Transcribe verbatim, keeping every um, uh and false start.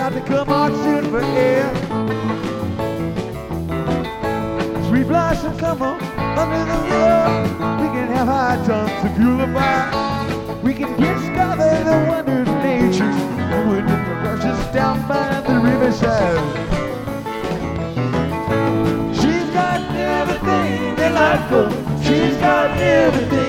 about to come on soon for air. Sweet blossom, come on, under the river. We can have high times to fuel the fire. We can discover the wonders of nature. The wind that rushes down by the riverside. She's got everything delightful. She's got everything